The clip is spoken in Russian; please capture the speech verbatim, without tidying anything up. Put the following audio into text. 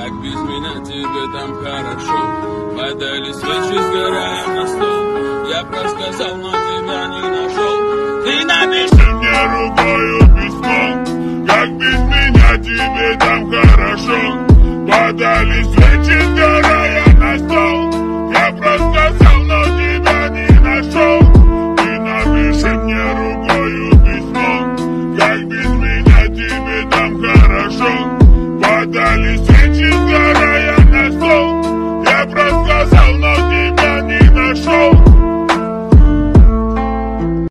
как без меня тебе там хорошо. Подали свечи, сгорая на стол. Я просказал, но тебя не нашел. Ты напиши мне рукою письмо, как без меня тебе там хорошо. Подали свечи, сгорая на стол. Я просказал, но тебя не нашел. Ты напиши мне рукою письмо, как без меня тебе там хорошо. Подали свечи.